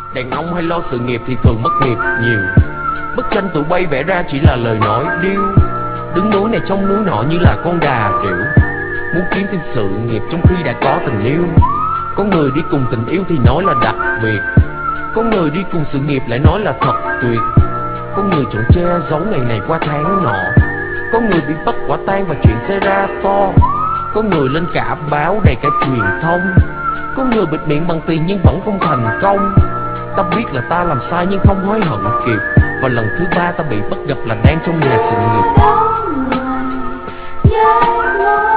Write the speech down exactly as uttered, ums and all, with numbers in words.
Đàn ông hay lo sự nghiệp thì thường mất nghiệp nhiều. Bức tranh tụi bay vẽ ra chỉ là lời nói điêu. Đứng núi này trong núi nọ như là con đà điểu. Muốn kiếm thêm sự nghiệp trong khi đã có tình yêu. Có người đi cùng tình yêu thì nói là đặc biệt. Có người đi cùng sự nghiệp lại nói là thật tuyệt. Có người chọn che giấu ngày này qua tháng nọ. Có người bị bắt quả tang và chuyện xảy ra to. Có người lên cả báo đầy cả truyền thông. Có người bịt miệng bằng tiền nhưng vẫn không thành công. Ta biết là ta làm sai nhưng không hối hận kịp. Và lần thứ ba ta bị bắt gặp là đang trong nhà sự nghiệp.